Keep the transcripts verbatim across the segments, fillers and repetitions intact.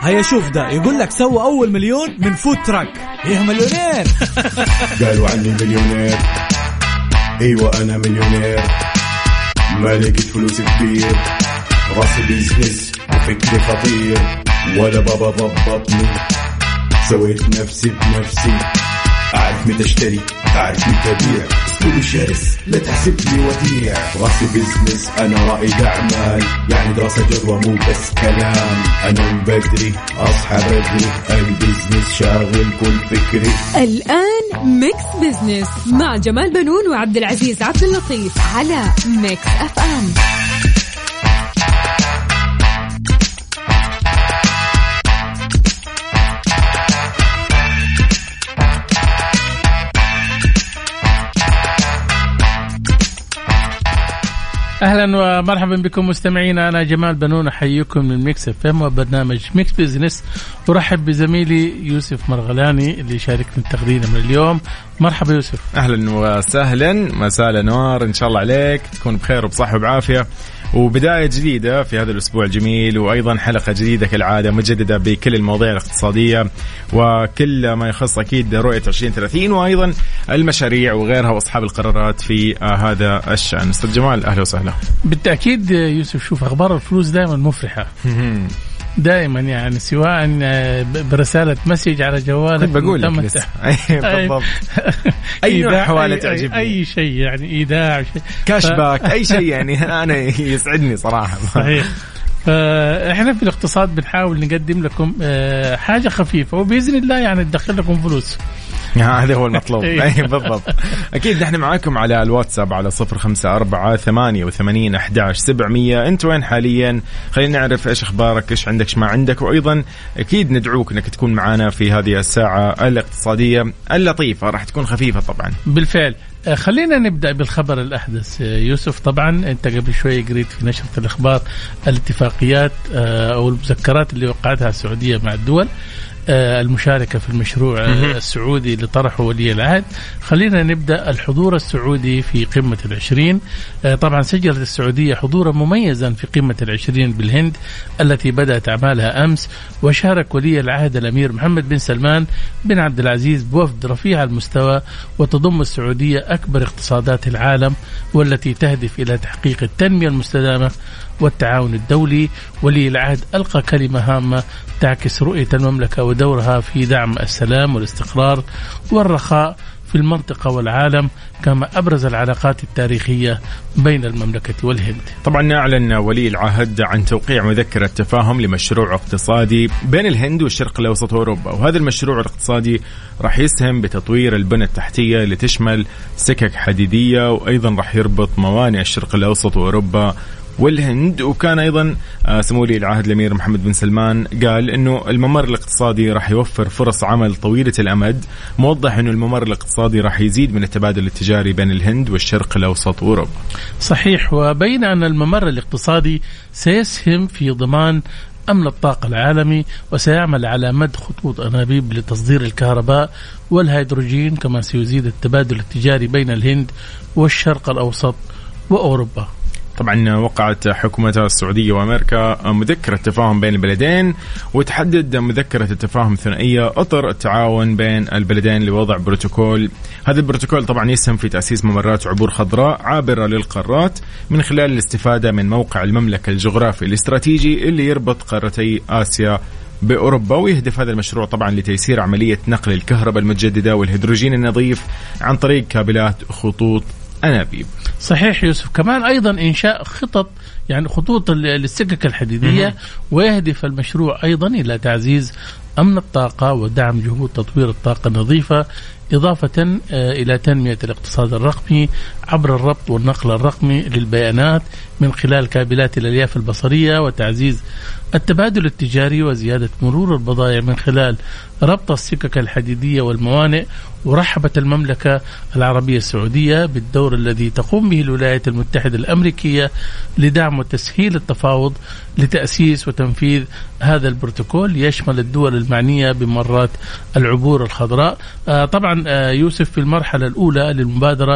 هيا شوف ده يقول لك سوى أول مليون من فود تراك. إيه مليونير؟ قالوا عني مليونير. أيوة أنا مليونير، ما لقيت فلوس كبير، راسي بيزنس وفكري خطير، ولا بابا ضبطني، سويت نفسي بنفسي، أعرف متى اشتري أعرف متى أبيع، اسلوبي شرس لا تحسب لي وديع، راسي بيزنس أنا رائد أعمال، يعني دراسة جدوى مو بس كلام، أنا من بدري أصحى بدري، البيزنس شاغل كل فكري. الآن ميكس بيزنس مع جمال بنون وعبد العزيز عبد اللطيف على ميكس أف أم. أهلا ومرحبا بكم مستمعينا، أنا جمال بنون أحييكم من ميكس اف ام وبرنامج ميكس بيزنس. أرحب بزميلي يوسف مرغلاني اللي يشاركني التقديم من اليوم. مرحبا يوسف. أهلا وسهلا، مساء الأنوار، إن شاء الله عليك تكون بخير وبصحة وبعافية، وبداية جديدة في هذا الأسبوع الجميل، وأيضا حلقة جديدة كالعادة مجددة بكل المواضيع الاقتصادية وكل ما يخص أكيد رؤية عشرين ثلاثين وأيضا المشاريع وغيرها وأصحاب القرارات في هذا الشأن. أستاذ جمال أهلا وسهلا. بالتأكيد يوسف، شوف أخبار الفلوس دائما مفرحة دائما، يعني سواء برسالة مسج على جوالك بقول لك لسه بالضبط أي نوع حوالة تعجبني، أي شيء يعني إيداع كاش باك أي شيء يعني أنا يسعدني صراحة. صحيح. فإحنا في الاقتصاد بنحاول نقدم لكم حاجة خفيفة وبإذن الله يعني تدخل لكم فلوس، هذا هو المطلوب. أي بالضبط. أكيد نحن معاكم على الواتساب على صفر خمسة أربعة ثمانية وثمانين أحد عشر سبعمية. أنت وين حاليا؟ خلينا نعرف إيش أخبارك، إيش عندك، إيش ما عندك، وأيضا أكيد ندعوك أنك تكون معنا في هذه الساعة الاقتصادية اللطيفة، راح تكون خفيفة طبعا. بالفعل. خلينا نبدأ بالخبر الأحدث يوسف. طبعا أنت قبل شوية قريت في نشرة الأخبار الاتفاقيات أو المذكرات اللي وقعتها السعودية مع الدول المشاركة في المشروع السعودي اللي طرحه ولي العهد. خلينا نبدأ الحضور السعودي في قمة العشرين. طبعا سجلت السعودية حضورا مميزا في قمة العشرين بالهند التي بدأت أعمالها أمس، وشارك ولي العهد الأمير محمد بن سلمان بن عبد العزيز بوفد رفيع المستوى. وتضم السعودية أكبر اقتصادات العالم والتي تهدف إلى تحقيق التنمية المستدامة والتعاون الدولي. ولي العهد ألقى كلمة هامة تعكس رؤية المملكة ودورها في دعم السلام والاستقرار والرخاء في المنطقة والعالم، كما أبرز العلاقات التاريخية بين المملكة والهند. طبعا أعلن ولي العهد عن توقيع مذكرة تفاهم لمشروع اقتصادي بين الهند والشرق الأوسط وأوروبا، وهذا المشروع الاقتصادي راح يسهم بتطوير البنى التحتية اللي تشمل سكك حديدية، وأيضا راح يربط موانئ الشرق الأوسط وأوروبا والهند. وكان أيضا سمو ولي العهد الأمير محمد بن سلمان قال إنه الممر الاقتصادي راح يوفر فرص عمل طويلة الأمد، موضح إنه الممر الاقتصادي راح يزيد من التبادل التجاري بين الهند والشرق الأوسط وأوروبا. صحيح. وبين أن الممر الاقتصادي سيسهم في ضمان أمن الطاقة العالمي، وسيعمل على مد خطوط أنابيب لتصدير الكهرباء والهيدروجين، كما سيزيد التبادل التجاري بين الهند والشرق الأوسط وأوروبا. طبعا وقعت حكومتها السعودية وأمريكا مذكرة تفاهم بين البلدين، وتحدد مذكرة التفاهم الثنائية أطر التعاون بين البلدين لوضع بروتوكول. هذا البروتوكول طبعا يسهم في تأسيس ممرات عبور خضراء عابرة للقارات من خلال الاستفادة من موقع المملكة الجغرافي الاستراتيجي اللي يربط قارتي آسيا بأوروبا. ويهدف هذا المشروع طبعا لتيسير عملية نقل الكهرباء المتجددة والهيدروجين النظيف عن طريق كابلات خطوط أنابيب. صحيح يوسف. كمان أيضا إنشاء خطط يعني خطوط للسكك الحديدية، ويهدف المشروع أيضا إلى تعزيز أمن الطاقة ودعم جهود تطوير الطاقة النظيفة، إضافة إلى تنمية الاقتصاد الرقمي عبر الربط والنقل الرقمي للبيانات من خلال كابلات الألياف البصرية، وتعزيز التبادل التجاري وزيادة مرور البضائع من خلال ربط السكك الحديدية والموانئ. ورحبت المملكة العربية السعودية بالدور الذي تقوم به الولايات المتحدة الأمريكية لدعم وتسهيل التفاوض لتأسيس وتنفيذ هذا البروتوكول يشمل الدول المعنية بممرات العبور الخضراء. آه طبعا آه يوسف، في المرحلة الأولى للمبادرة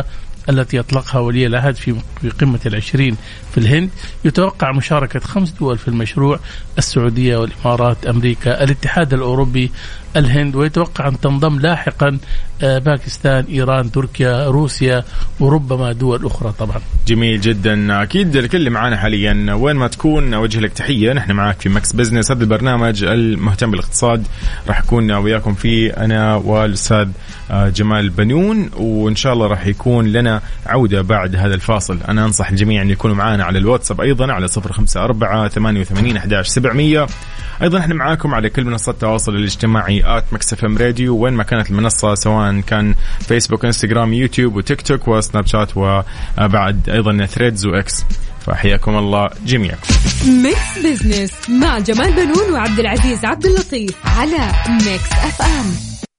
التي أطلقها ولي العهد في قمة العشرين في الهند. يتوقع مشاركة خمس دول في المشروع: السعودية والإمارات، أمريكا، الاتحاد الأوروبي، الهند، ويتوقع أن تنضم لاحقا باكستان، إيران، تركيا، روسيا، وربما دول أخرى. طبعا جميل جدا. أكيد الكل اللي معانا حاليا وين ما تكون وجه لك تحية. نحن معك في مكس بزنس، هذا البرنامج المهتم بالاقتصاد، راح أكون وياكم فيه أنا والأستاذ جمال بنون، وإن شاء الله راح يكون لنا عودة بعد هذا الفاصل. أنا أنصح الجميع أن يكونوا معانا على الواتساب أيضا على صفر خمسة أربعة ثمانية وثمانين أحد عشر سبعمية. أيضا احنا معاكم على كل منصات التواصل الاجتماعي آت مكس اف ام راديو، وين ما كانت المنصة، سواء كان فيسبوك، انستغرام، يوتيوب، وتيك توك، وسناب شات، وبعد أيضا ثريدز وإكس. فحياكم الله جميعا. ميكس بزنس مع جمال بنون وعبد العزيز عبد اللطيف على ميكس اف ام.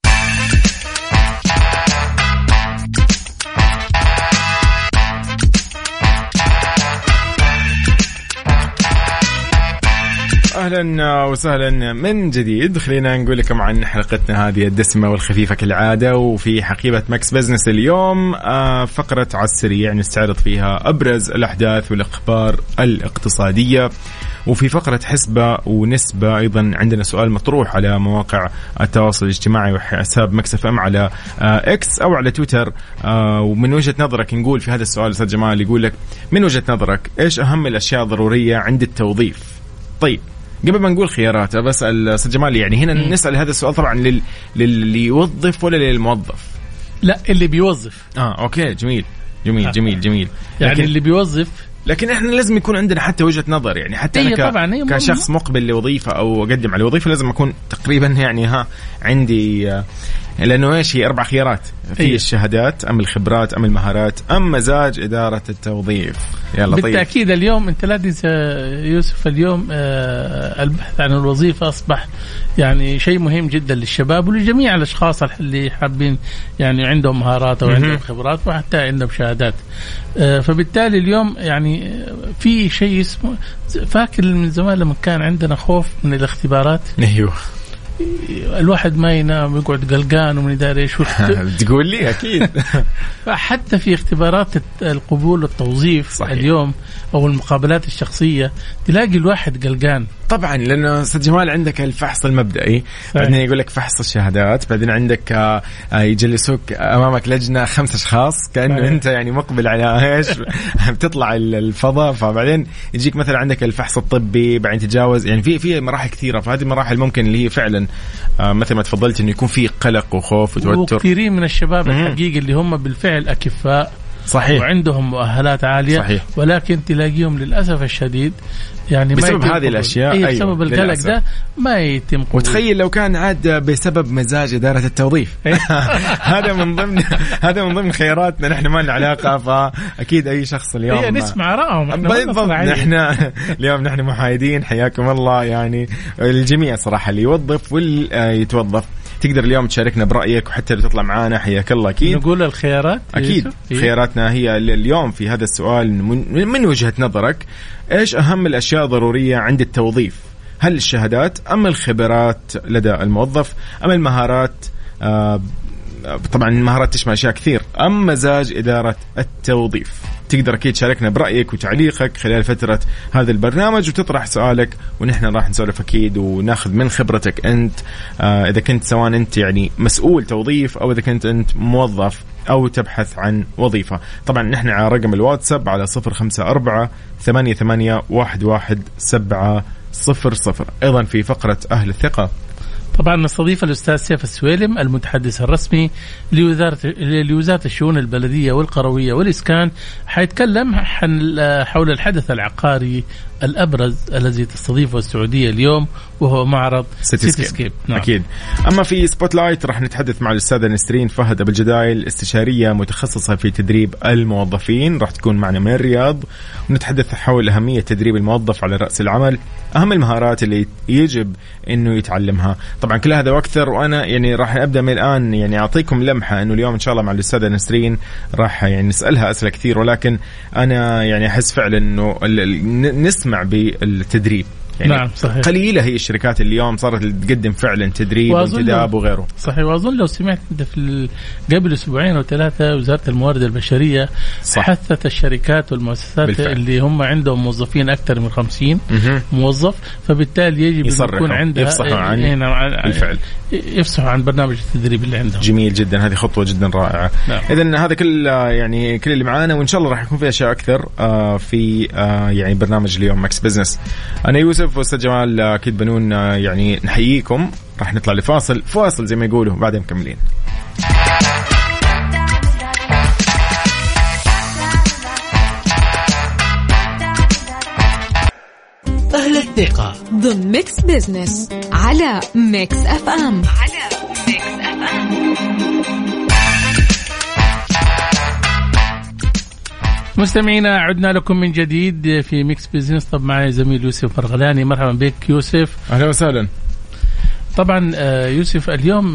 أهلا وسهلا من جديد. خلينا نقول لكم عن حلقتنا هذه الدسمة والخفيفة كالعادة. وفي حقيبة مكس بزنس اليوم فقرة على السريع نستعرض فيها أبرز الأحداث والأخبار الاقتصادية. وفي فقرة حسبة ونسبة أيضا عندنا سؤال مطروح على مواقع التواصل الاجتماعي وحساب مكس اف ام على إكس أو على تويتر. ومن وجهة نظرك نقول في هذا السؤال أستاذ جمال، يقول لك من وجهة نظرك إيش أهم الأشياء الضرورية عند التوظيف؟ طيب قبل ما نقول خيارات بسأل أستاذ جمال، يعني هنا م. نسأل هذا السؤال طبعا لل... للي يوظف ولا للموظف؟ لا، اللي بيوظف. اه اوكي جميل جميل آه. جميل جميل يعني لكن... اللي بيوظف، لكن احنا لازم يكون عندنا حتى وجهة نظر، يعني حتى أنا ك... طبعاً كشخص مقبل لوظيفة أو أقدم على وظيفة لازم أكون تقريبا يعني ها عندي آه لأنه إيش هي أربع خيارات في أيه. الشهادات أم الخبرات أم المهارات أم مزاج إدارة التوظيف. يلا بالتأكيد طيب. اليوم أنت لا تنسى يوسف، اليوم آه البحث عن الوظيفة أصبح يعني شيء مهم جدا للشباب ولجميع الأشخاص اللي حابين يعني عندهم مهارات أو عندهم خبرات وحتى عندهم شهادات. آه فبالتالي اليوم يعني في شيء اسمه، فاكر من زمان لما كان عندنا خوف من الاختبارات؟ أيوه الواحد ما ينام يقعد قلقان ومن يداري ايش تقول لي. اكيد حتى في اختبارات القبول والتوظيف صحيح. اليوم او المقابلات الشخصيه تلاقي الواحد قلقان طبعا، لانه استاذ جمال عندك الفحص المبدئي، بعدين يقول لك فحص الشهادات، بعدين عندك يجلسوك امامك لجنه خمس اشخاص كانه صحيح. انت يعني مقبل على ايش بتطلع الفضاء، فبعدين يجيك مثلا عندك الفحص الطبي، بعدين تتجاوز يعني في في مراحل كثيره. فهذه المراحل ممكن اللي هي فعلا مثل ما تفضلت انه يكون في قلق وخوف وتوتر. وكثيرين من الشباب الحقيقه اللي هم بالفعل اكفاء صحيح وعندهم مؤهلات عالية صحيح. ولكن تلاقيهم للأسف الشديد يعني بسبب هذه الأشياء أي أيوة بسبب القلق ده ما يتم قبول. وتخيل لو كان عاد بسبب مزاج إدارة التوظيف هذا من ضمن هذا من ضمن خياراتنا، نحن ما لنا علاقة، فأكيد أي شخص اليوم هي نسمع رأيهم بالضبط. نحن اليوم نحن محايدين، حياكم الله يعني الجميع صراحة، اللي يوظف واللي يتوظف. تقدر اليوم تشاركنا برأيك وحتى لو تطلع معانا حياك الله. أكيد نقول الخيارات أكيد إيه؟ خياراتنا هي اليوم في هذا السؤال من وجهة نظرك إيش أهم الأشياء ضرورية عند التوظيف؟ هل الشهادات أم الخبرات لدى الموظف أم المهارات؟ آه طبعا المهارات تشمل أشياء كثير، أم مزاج إدارة التوظيف؟ تقدر أكيد تشاركنا برأيك وتعليقك خلال فترة هذا البرنامج وتطرح سؤالك، ونحن راح نسولف أكيد وناخذ من خبرتك أنت، آه إذا كنت سواء أنت يعني مسؤول توظيف أو إذا كنت أنت موظف أو تبحث عن وظيفة. طبعا نحن على رقم الواتساب على صفر خمسة أربعة ثمانية ثمانية واحد واحد سبعة صفر صفر. أيضا في فقرة أهل الثقة طبعا نستضيف الأستاذ سيف السويلم المتحدث الرسمي لوزارة لوزارة الشؤون البلدية والقروية والإسكان، حيتكلم حول الحدث العقاري الأبرز الذي تستضيفه السعودية اليوم وهو معرض سيتي سكيب. نعم. أكيد. أما في سبوت لايت راح نتحدث مع الأستاذة نسرين فهد أبو الجدايل، استشارية متخصصة في تدريب الموظفين، راح تكون معنا من الرياض، ونتحدث حول أهمية تدريب الموظف على رأس العمل، أهم المهارات اللي يجب إنه يتعلمها. طبعا كل هذا وأكثر، وأنا يعني راح أبدأ من الآن يعني أعطيكم لمحة إنه اليوم إن شاء الله مع الأستاذة نسرين راح يعني نسألها أسئلة كثير، ولكن أنا يعني أحس فعلا إنه نسمع بالتدريب يعني نعم صحيح. قليلة هي الشركات اليوم صارت تقدم فعلا تدريب وانتداب وغيره. صحيح. وأظن لو سمعت أنت في قبل أسبوعين أو ثلاثة وزارة الموارد البشرية صح. حثت الشركات والمؤسسات بالفعل. اللي هم عندهم موظفين أكثر من خمسين موظف، فبالتالي يجب أن يكون عندها يفصحوا عن بالفعل يفصحوا عن برنامج التدريب اللي عندهم. جميل جدا، هذه خطوة جدا رائعة. نعم. إذن هذا كل يعني كل اللي معانا، وإن شاء الله راح يكون في أشياء أكثر في يعني برنامج اليوم ماكس بزنس. أنا يوسف وأستاذ جمال أكيد بنون يعني نحييكم. راح نطلع لفاصل فاصل زي ما يقولوا، بعدين مكملين. أهل الثقة ضمن ميكس بزنس على ميكس أف أم. على ميكس أف أم. مستمعينا، عدنا لكم من جديد في ميكس بزنس. طب معي زميل يوسف مرغلاني. مرحبا بك يوسف. أهلا وسهلا. طبعا يوسف، اليوم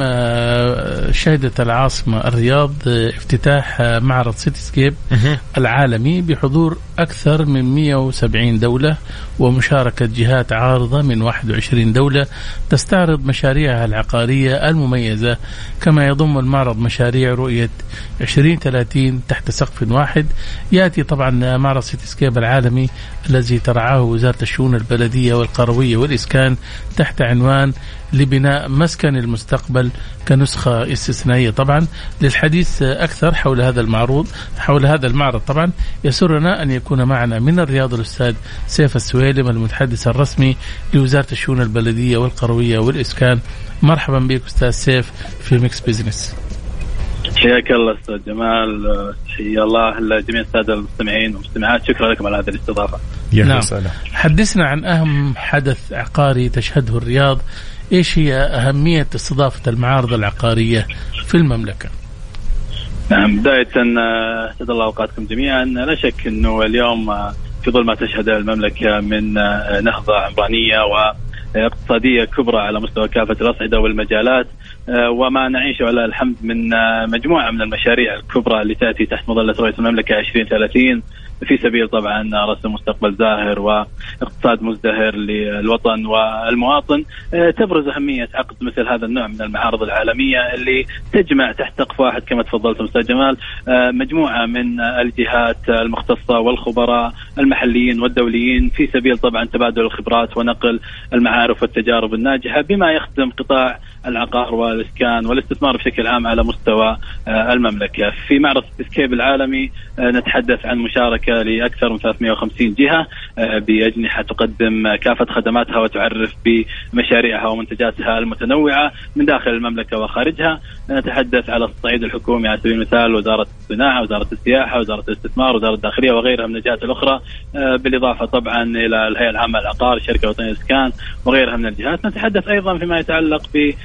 شهدت العاصمة الرياض افتتاح معرض سيتي سكيب العالمي بحضور أكثر من مئة وسبعين دولة ومشاركة جهات عارضة من واحد وعشرين دولة تستعرض مشاريعها العقارية المميزة. كما يضم المعرض مشاريع رؤية عشرين ثلاثين تحت سقف واحد. يأتي طبعا معرض سيتي سكيب العالمي الذي ترعاه وزارة الشؤون البلدية والقروية والإسكان تحت عنوان لبناء مسكن المستقبل كنسخة استثنائية. طبعا للحديث أكثر حول هذا المعروض حول هذا المعرض طبعا يسرنا أن يكون معنا من الرياض الأستاذ سيف السويلم المتحدث الرسمي لوزارة الشؤون البلدية والقروية والإسكان. مرحبا بك أستاذ سيف في ميكس بيزنس. حياك الله أستاذ جمال، حيا الله لجميع السادة المستمعين والمستمعات. شكرا لكم على هذه الاستضافة. نعم. حدثنا عن أهم حدث عقاري تشهده الرياض. إيش هي أهمية استضافة المعارض العقارية في المملكة؟ نعم، بداية أسعد الله أوقاتكم جميعا. لا شك أنه اليوم في ظل ما تشهد المملكة من نهضة عمرانية واقتصادية كبرى على مستوى كافة الأصعدة والمجالات، وما نعيشه على الحمد من مجموعة من المشاريع الكبرى اللي تأتي تحت مظلة رؤية المملكة عشرين ثلاثين في سبيل طبعا رسم مستقبل زاهر واقتصاد مزدهر للوطن والمواطن. تبرز أهمية عقد مثل هذا النوع من المعارض العالمية اللي تجمع تحت سقف واحد كما تفضلت أستاذ جمال مجموعة من الجهات المختصة والخبراء المحليين والدوليين في سبيل طبعا تبادل الخبرات ونقل المعارف والتجارب الناجحة بما يخدم قطاع العقار والإسكان والاستثمار بشكل عام على مستوى المملكة. في معرض سكيب العالمي نتحدث عن مشاركة لأكثر من ثلاثمئة وخمسين جهة بأجنحة تقدم كافة خدماتها وتعرف بمشاريعها ومنتجاتها المتنوعة من داخل المملكة وخارجها. نتحدث على الصعيد الحكومي على سبيل المثال وزارة الصناعة، وزارة السياحة، وزارة الاستثمار، وزارة الداخلية وغيرها من الجهات الأخرى، بالإضافة طبعا إلى الهيئة العامة للعقار، الشركة الوطنية للإسكان وغيرها من الجهات. نتحدث أيضا فيما يتعلق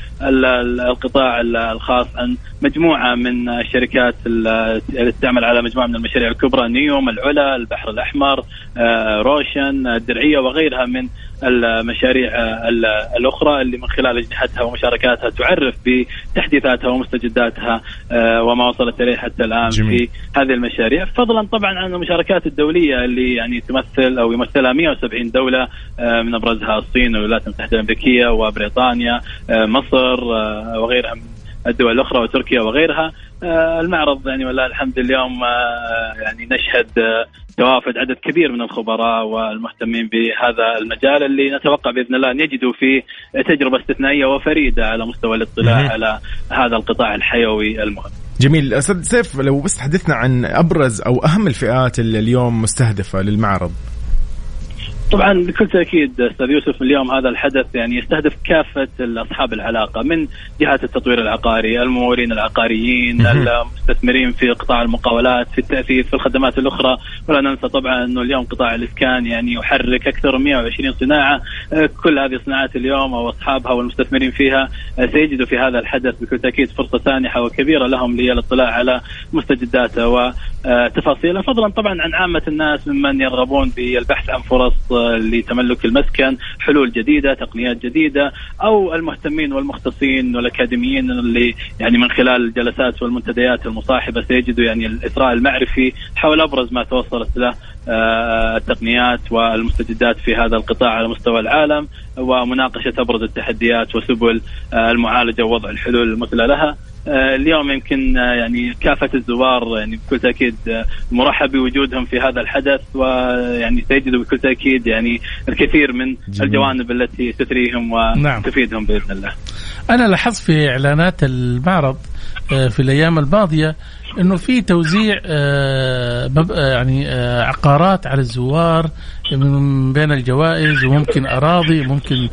بالقطاع الخاص عن مجموعة من الشركات اللي تعمل على مجموعة من المشاريع الكبرى، نيوم، العلا، البحر الأحمر، روشن، الدرعية وغيرها من المشاريع الأخرى اللي من خلال أجنحتها ومشاركاتها تعرف بتحديثاتها ومستجداتها وما وصلت إليه حتى الآن جميل. في هذه المشاريع، فضلا طبعا عن المشاركات الدولية اللي يعني تمثل أو يمثلها مئة وسبعين دولة من أبرزها الصين والولايات المتحدة الأمريكية وبريطانيا، مصر وغيرها من الدول الأخرى وتركيا وغيرها. المعرض يعني والله الحمد اليوم يعني نشهد توافد عدد كبير من الخبراء والمهتمين بهذا المجال اللي نتوقع بإذن الله أن يجدوا فيه تجربة استثنائية وفريدة على مستوى الاطلاع مم. على هذا القطاع الحيوي المهم. جميل. أستاذ سيف، لو بس تحدثنا عن أبرز أو أهم الفئات اللي اليوم مستهدفة للمعرض. طبعا بكل تأكيد أستاذ يوسف اليوم هذا الحدث يعني يستهدف كافة أصحاب العلاقة من جهات التطوير العقاري، الممولين العقاريين، المستثمرين في قطاع المقاولات، في التأثير في الخدمات الأخرى. ولا ننسى طبعا أنه اليوم قطاع الإسكان يعني يحرك أكثر من مئة وعشرين صناعة. كل هذه الصناعات اليوم أو أصحابها والمستثمرين فيها سيجدوا في هذا الحدث بكل تأكيد فرصة سانحة وكبيرة لهم للاطلاع على مستجداتها وتفاصيلها، فضلا طبعا عن عامة الناس ممن يرغبون بالبحث عن فرص لتملك المسكن، حلول جديدة، تقنيات جديدة، أو المهتمين والمختصين والأكاديميين اللي يعني من خلال الجلسات والمنتديات المصاحبة سيجدوا يعني الإثراء المعرفي حول أبرز ما توصلت له التقنيات والمستجدات في هذا القطاع على مستوى العالم، ومناقشة أبرز التحديات وسبل المعالجة ووضع الحلول المثلى لها. اليوم يمكن يعني كافة الزوار يعني بكل تأكيد مرحب بوجودهم في هذا الحدث، ويعني سيجدوا بكل تأكيد يعني الكثير من جميل. الجوانب التي تثريهم وتفيدهم نعم. بإذن الله. أنا لاحظت في إعلانات المعرض في الأيام الماضية إنه في توزيع يعني عقارات على الزوار من بين الجوائز، وممكن أراضي، ممكن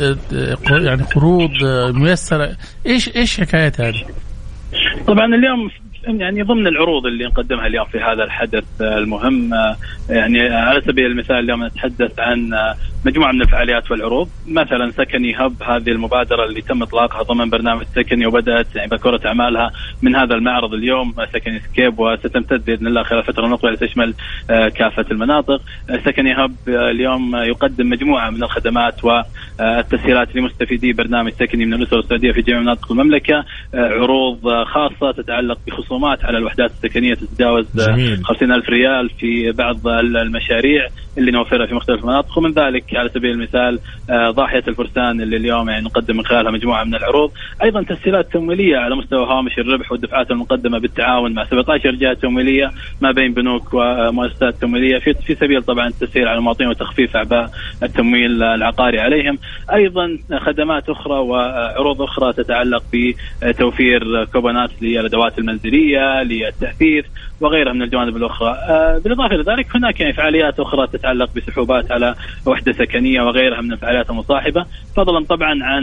يعني قروض ميسرة. إيش إيش حكاية هذه؟ طبعا اليوم يعني ضمن العروض اللي نقدمها اليوم في هذا الحدث المهم، يعني على سبيل المثال اليوم نتحدث عن مجموعة من الفعاليات والعروض، مثلا سكني هب، هذه المبادرة اللي تم إطلاقها ضمن برنامج سكني وبدأت يعني بكرة أعمالها من هذا المعرض اليوم سكني سكيب، وستمتد بإذن الله خلال فترة مقبلة لتشمل كافة المناطق. سكني هب اليوم يقدم مجموعة من الخدمات والتسهيلات لمستفيدي برنامج سكني من الأسر السعودية في جميع مناطق المملكة، عروض خاصة تتعلق بخصومات على الوحدات السكنية تتجاوز خمسين ألف ريال في بعض المشاريع اللي نوفرها في مختلف المناطق، ومن ذلك على سبيل المثال ضاحية الفرسان اللي اليوم يعني نقدم من خلالها مجموعة من العروض. أيضا تسهيلات تمويلية على مستوى هامش الربح والدفعات المقدمة بالتعاون مع سبعة عشر جهة تمويلية ما بين بنوك ومؤسسات تمويلية في في سبيل طبعا التسهيل على المواطنين وتخفيف أعباء التمويل العقاري عليهم. أيضا خدمات أخرى وعروض أخرى تتعلق بتوفير كوبونات للأدوات المنزلية للتأثيث وغيرها من الجوانب الأخرى. بالإضافة إلى ذلك هناك يعني فعاليات أخرى تتعلق بسحوبات على وحدة سكنية وغيرها من الفعاليات المصاحبة، فضلا طبعا عن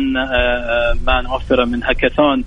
ما نوفره من هاكاثون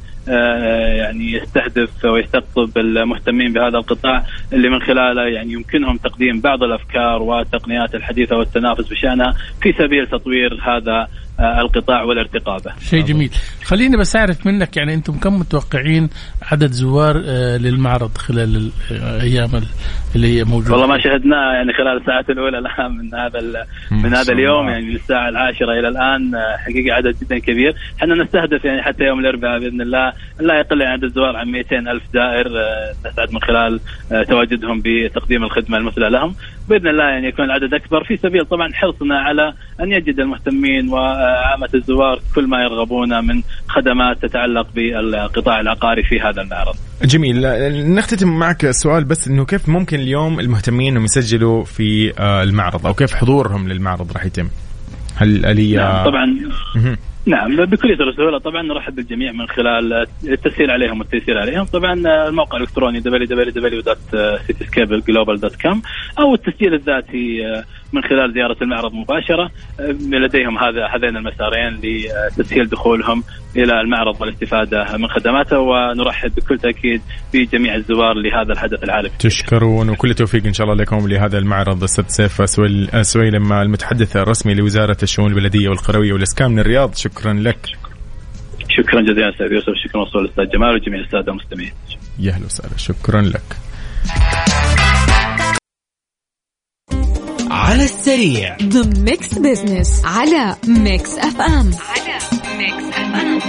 يعني يستهدف ويستقطب المهتمين بهذا القطاع اللي من خلاله يعني يمكنهم تقديم بعض الأفكار والتقنيات الحديثة والتنافس بشأنها في سبيل تطوير هذا القطاع والارتقاء به. شيء جميل. خليني بس أعرف منك يعني أنتم كم متوقعين عدد زوار للمعرض خلال الأيام اللي هي موجودة؟ والله ما شهدنا يعني خلال الساعات الأولى الآن من هذا من هذا اليوم يعني للساعة العاشرة إلى الآن حقيقة عدد جدا كبير. حنا نستهدف يعني حتى يوم الأربعاء بإذن الله لا يقل عن عدد الزوار عن مئتين ألف زائر نسعد من خلال تواجدهم بتقديم الخدمة المثلى لهم بإذن الله يعني يكون العدد أكبر في سبيل طبعا حرصنا على أن يجد المهتمين وعامة الزوار كل ما يرغبون من خدمات تتعلق بالقطاع العقاري في هذا المعرض. جميل. نختتم معك السؤال بس إنه كيف ممكن اليوم المهتمين إنهم يسجلوا في المعرض أو كيف حضورهم للمعرض راح يتم؟ هل آلية؟ نعم طبعا نعم بكل سهولة طبعا نرحب بالجميع من خلال التسهيل عليهم والتيسير عليهم. طبعا الموقع الإلكتروني دبليو دبليو دبليو دوت سيتيسكيب جلوبال دوت كوم أو التسجيل الذاتي من خلال زيارة المعرض مباشرة. لديهم هذا هذين المسارين لتسهيل دخولهم إلى المعرض والاستفادة من خدماته، ونرحب بكل تأكيد بجميع الزوار لهذا الحدث العالمي. تشكرون وكل توفيق إن شاء الله لكم لهذا المعرض. أستاذ سيف سويلم المتحدث الرسمي لوزارة الشؤون البلدية والقروية والإسكان من الرياض، شكرا لك. شكرا جزيلا أستاذ يوسف، شكرا وصول الأستاذ جمال وجميع السادة المستمعين. يا أهلا وسهلا، شكرا لك. على السريع ضمن ميكس بزنس على ميكس اف ام على ميكس اف ام.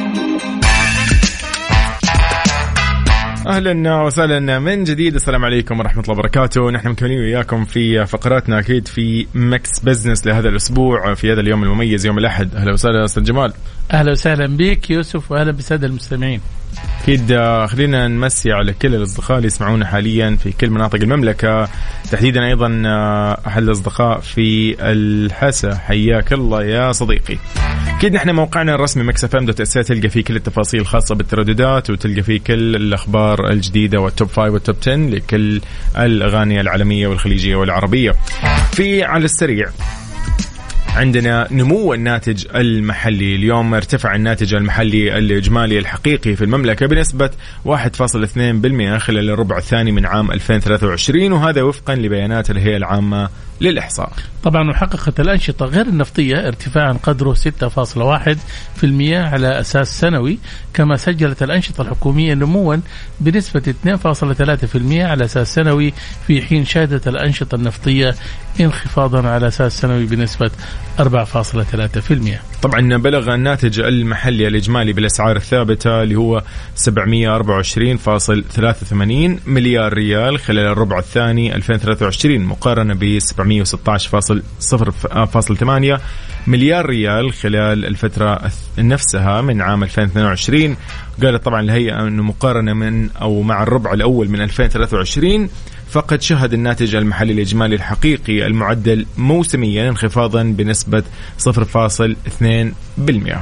أهلا وسهلا من جديد، السلام عليكم ورحمة الله وبركاته. نحن مكملين وياكم في فقراتنا أكيد في ميكس بزنس لهذا الأسبوع في هذا اليوم المميز يوم الأحد. أهلا وسهلا أستاذ جمال. أهلا وسهلا بك يوسف وأهلا بالسادة المستمعين. أكيد خلينا نمسي على كل الأصدقاء اللي يسمعونا حاليا في كل مناطق المملكة، تحديدا أيضا أحد الأصدقاء في الحسا، حياك الله يا صديقي. أكيد نحن موقعنا الرسمي ميكس اف ام دوت اس تلقى فيه كل التفاصيل الخاصة بالترددات، وتلقى فيه كل الأخبار الجديدة والتوب فايف والتوب عشرة لكل الأغاني العالمية والخليجية والعربية. في على السريع عندنا نمو الناتج المحلي. اليوم ارتفع الناتج المحلي الإجمالي الحقيقي في المملكة بنسبة واحد فاصلة اثنين بالمئة خلال الربع الثاني من عام ألفين وثلاثة وعشرين، وهذا وفقا لبيانات الهيئة العامة للإحصاء. طبعا وحققت الأنشطة غير النفطية ارتفاعا قدره ستة فاصلة واحد بالمئة على أساس سنوي، كما سجلت الأنشطة الحكومية نموا بنسبة اثنين فاصلة ثلاثة بالمئة على أساس سنوي، في حين شهدت الأنشطة النفطية انخفاضا على أساس سنوي بنسبة أربعة فاصلة ثلاثة بالمئة. طبعا بلغ الناتج المحلي الإجمالي بالأسعار الثابتة اللي هو سبعمئة وأربعة وعشرين فاصلة ثلاثة وثمانين مليار ريال خلال الربع الثاني ألفين وثلاثة وعشرين، مقارنة ب سبعمئة وستة عشر فاصلة ثمانية مليار ريال خلال الفترة نفسها من عام ألفين واثنين وعشرين. قالت طبعا الهيئة أنه مقارنة من أو مع الربع الأول من ألفين وثلاثة وعشرين فقد شهد الناتج المحلي الإجمالي الحقيقي المعدل موسميا انخفاضا بنسبة صفر فاصلة اثنين بالمئة.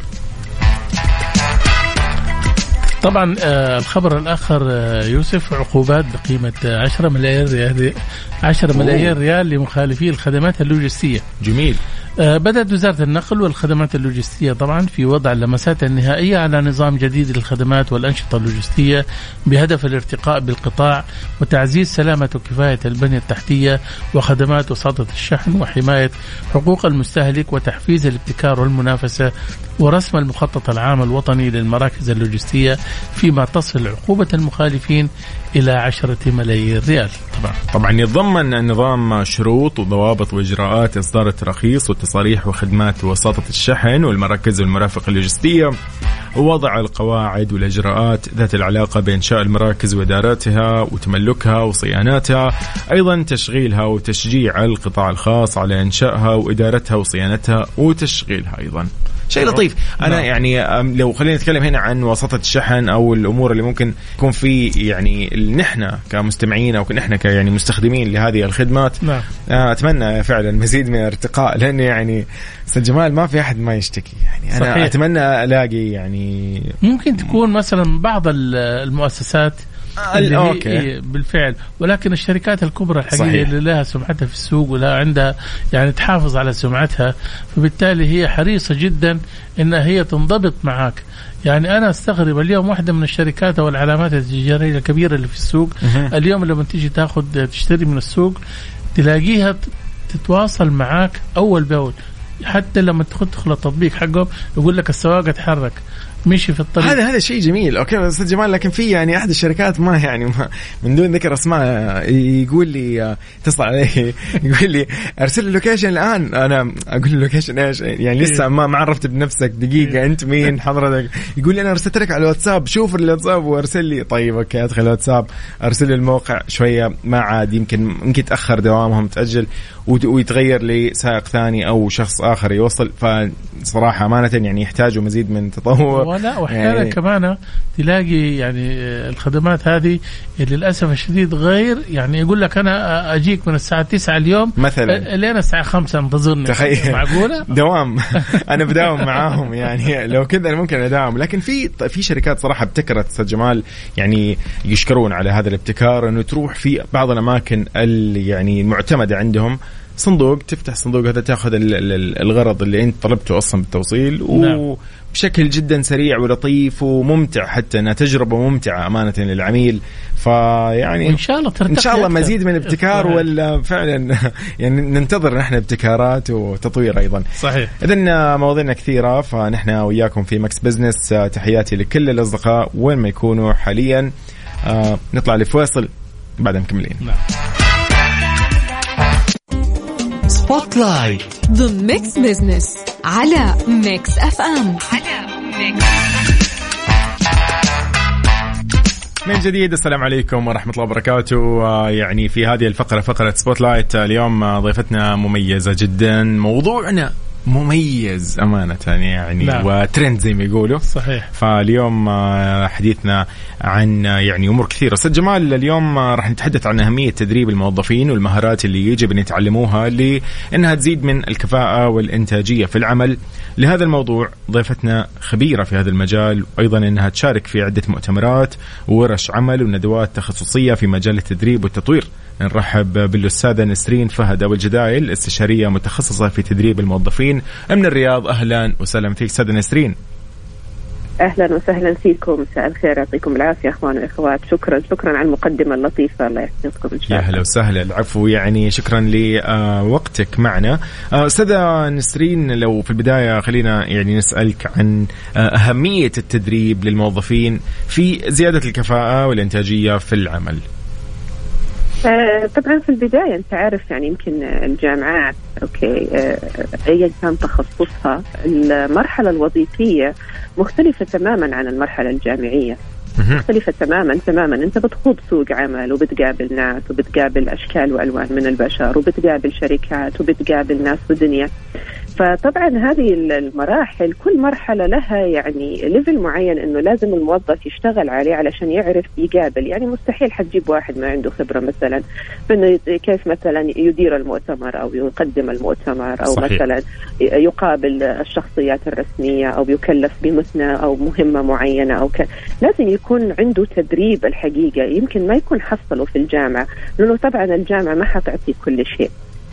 طبعا آه الخبر الآخر آه يوسف، عقوبات بقيمة عشرة ملايين ريال عشرة ملايين ريال لمخالفي الخدمات اللوجستية. جميل. آه بدأت وزارة النقل والخدمات اللوجستية طبعا في وضع اللمسات النهائية على نظام جديد للخدمات والأنشطة اللوجستية بهدف الارتقاء بالقطاع وتعزيز سلامة وكفاية البنية التحتية وخدمات وساطة الشحن وحماية حقوق المستهلك وتحفيز الابتكار والمنافسة ورسم المخطط العام الوطني للمراكز اللوجستية، فيما تصل عقوبة المخالفين إلى عشرة ملايين ريال. طبعا طبعا يتضمن النظام شروط وضوابط وإجراءات إصدار التراخيص والتصاريح وخدمات وساطة الشحن والمراكز والمرافق اللوجستية، ووضع القواعد والإجراءات ذات العلاقة بإنشاء المراكز وإدارتها وتملكها وصيانتها، أيضا تشغيلها وتشجيع القطاع الخاص على إنشائها وإدارتها وصيانتها وتشغيلها. أيضا شيء لطيف. أنا نعم. يعني لو خلينا نتكلم هنا عن وساطة الشحن أو الأمور اللي ممكن يكون في يعني نحن كمستمعين أو نحن ك يعني مستخدمين لهذه الخدمات، نعم. أتمنى فعلا مزيد من الارتقاء، لأن يعني أستاذ جمال ما في أحد ما يشتكي يعني. أنا صحيح. أتمنى ألاقي يعني ممكن تكون مثلا بعض المؤسسات أوكي. بالفعل، ولكن الشركات الكبرى الحقيقية صحيح. اللي لها سمعتها في السوق ولا عندها يعني تحافظ على سمعتها، فبالتالي هي حريصة جدا إنها هي تنضبط معك. يعني أنا استغرب اليوم واحدة من الشركات أو العلامات التجارية الكبيرة اللي في السوق مه. اليوم لما تيجي تاخد تشتري من السوق تلاقيها تتواصل معك أول بأول، حتى لما تدخل التطبيق حقهم يقول لك السواق اتحرك مشي في الطريق. هذا هذا شيء جميل. اوكي استاذ جمال، لكن في يعني احد الشركات ما يعني ما من دون ذكر اسماء يقول لي اتصل علي يقول لي ارسل لي لوكيشن الان. انا اقول له لوكيشن ايش يعني لسه ما ما عرفت بنفسك دقيقه انت مين حضرتك؟ يقول لي انا ارسلت لك على الواتساب، شوف الواتساب وارسل لي. طيب اوكي ادخل الواتساب ارسل لي الموقع، شويه ما عاد يمكن يمكن تاخر دوامهم تاجل ويتغير لسائق ثاني او شخص اخر يوصل. فصراحه امانه يعني يحتاجوا مزيد من تطور. ولا واحيانا يعني كمان تلاقي يعني الخدمات هذه للاسف الشديد غير يعني يقول لك انا اجيك من الساعه تسعة اليوم مثلا لين الساعه خمسة انتظرني. تخيل معقوله دوام. انا بداوم معاهم يعني لو كذا انا ممكن اداوم. لكن في في شركات صراحه ابتكرت استاذ جمال يعني يشكرون على هذا الابتكار، انه تروح في بعض الاماكن اللي يعني معتمده عندهم صندوق، تفتح صندوق هذا تاخذ الغرض اللي انت طلبته اصلا بالتوصيل وبشكل جدا سريع ولطيف وممتع، حتى انها تجربه ممتعه امانه للعميل. فيعني ان شاء الله ان شاء الله مزيد من الابتكار، ولا فعلا يعني ننتظر نحن ابتكارات وتطوير ايضا. صحيح. اذا مواضيعنا كثيره، فنحن وياكم في مكس بزنس. تحياتي لكل الاصدقاء وين ما يكونوا حاليا. آه نطلع لفواصل بعد مكملين. نعم. سبوت لايت ضمن ميكس بزنس على ميكس اف ام. على ميكس من جديد السلام عليكم ورحمة الله وبركاته. يعني في هذه الفقرة فقرة سبوت لايت اليوم ضيفتنا مميزة جدا، موضوعنا مميز أمانة يعني لا. وترند زي ما يقولوا. صحيح. فاليوم حديثنا عن يعني أمور كثيرة. أستاذ جمال اليوم راح نتحدث عن أهمية تدريب الموظفين والمهارات اللي يجب أن يتعلموها لأنها تزيد من الكفاءة والإنتاجية في العمل. لهذا الموضوع ضيفتنا خبيرة في هذا المجال، وأيضا أنها تشارك في عدة مؤتمرات وورش عمل وندوات تخصصية في مجال التدريب والتطوير. نرحب بالأستاذة نسرين فهد أبو الجدايل، استشارية متخصصة في تدريب الموظفين من الرياض. أهلا وسهلا فيك أستاذة نسرين. أهلا وسهلا فيكم، مساء الخير، يعطيكم العافية أخوان وأخوات. شكرا شكرا على المقدمة اللطيفة، الله يحفظكم إن شاء الله. يا هلا وسهلا. العفو، يعني شكرا لوقتك معنا. أستاذة نسرين، لو في البداية خلينا يعني نسألك عن أهمية التدريب للموظفين في زيادة الكفاءة والإنتاجية في العمل. طبعا في البداية أنت عارف يعني يمكن الجامعات أوكي أيا كان تخصصها، المرحلة الوظيفية مختلفة تماما عن المرحلة الجامعية، مختلفة تماما تماما. أنت بتخوض سوق عمل وبتقابل ناس وبتقابل أشكال وألوان من البشر وبتقابل شركات وبتقابل ناس ودنيا. فطبعا هذه المراحل كل مرحلة لها يعني ليفل معين إنه لازم الموظف يشتغل عليه علشان يعرف يقابل. يعني مستحيل حتجيب واحد ما عنده خبرة مثلا إنه كيف مثلا يدير المؤتمر أو يقدم المؤتمر أو صحيح. مثلا يقابل الشخصيات الرسمية أو يكلف بمثنى أو مهمة معينة أو ك... لازم يكون عنده تدريب. الحقيقة يمكن ما يكون حصله في الجامعة، لأنه طبعا الجامعة ما حتعطي كل شيء،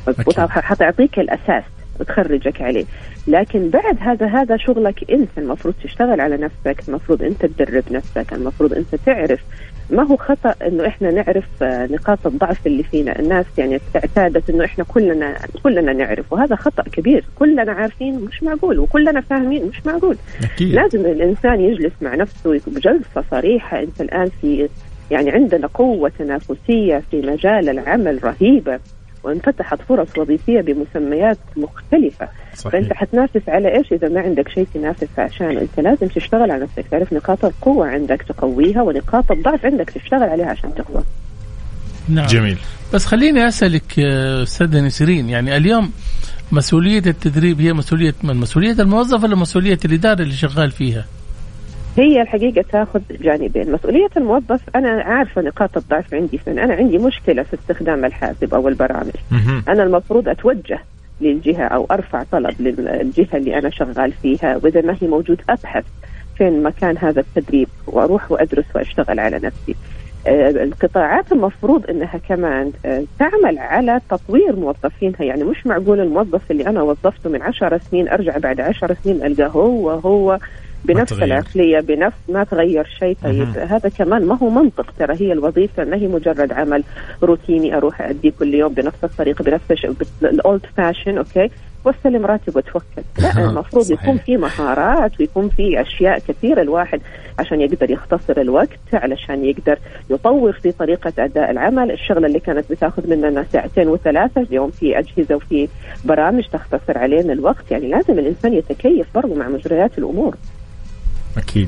حتعطيك الأساس وتخرجك عليه، لكن بعد هذا هذا شغلك أنت. المفروض تشتغل على نفسك، المفروض أنت تدرب نفسك، المفروض أنت تعرف. ما هو خطأ إنه إحنا نعرف نقاط الضعف اللي فينا. الناس يعني اعتادت إنه إحنا كلنا كلنا نعرف، وهذا خطأ كبير. كلنا عارفين مش معقول، وكلنا فاهمين مش معقول. أكيد. لازم الإنسان يجلس مع نفسه بجلسة صريحة. أنت الآن في يعني عندنا قوة تنافسية في مجال العمل رهيبة، وانفتحت فرص وظيفية بمسميات مختلفة. صحيح. فأنت حتنافس على إيش إذا ما عندك شيء تنافس عشان؟ أنت لازم تشتغل على نفسك، تعرف نقاط القوة عندك تقويها ونقاط الضعف عندك تشتغل عليها عشان تقوى. نعم. جميل. بس خليني أسألك أستاذة نسرين، يعني اليوم مسؤولية التدريب هي مسؤولية من؟ مسؤولية الموظف ولا مسؤولية الإدارة اللي شغال فيها؟ هي الحقيقة تأخذ جانبين. مسؤولية الموظف، أنا عارفة نقاط الضعف عندي فين. أنا عندي مشكلة في استخدام الحاسب أو البرامج، أنا المفروض أتوجه للجهة أو أرفع طلب للجهة اللي أنا شغال فيها، وإذا ما هي موجود أبحث فين مكان هذا التدريب وأروح وأدرس وأشتغل على نفسي. القطاعات المفروض أنها كمان تعمل على تطوير موظفينها. يعني مش معقول الموظف اللي أنا وظفته من عشر سنين أرجع بعد عشر سنين ألقاه هو هو بنفس العقلية بنفس ما تغير شيء. طيب هذا كمان ما هو منطق. ترى هي الوظيفة ما هي مجرد عمل روتيني أروح أدي كل يوم بنفس الطريقة بنفس الأولد فاشن أوكي واستلم راتب وتوكل. لا، المفروض يكون في مهارات ويكون في أشياء كثيرة الواحد عشان يقدر يختصر الوقت، علشان يقدر يطور في طريقة أداء العمل. الشغلة اللي كانت بتاخذ مننا ساعتين وثلاثة اليوم في أجهزة وفي برامج تختصر علينا الوقت. يعني لازم الإنسان يتكيف برضو مع مجريات الأمور. أكيد.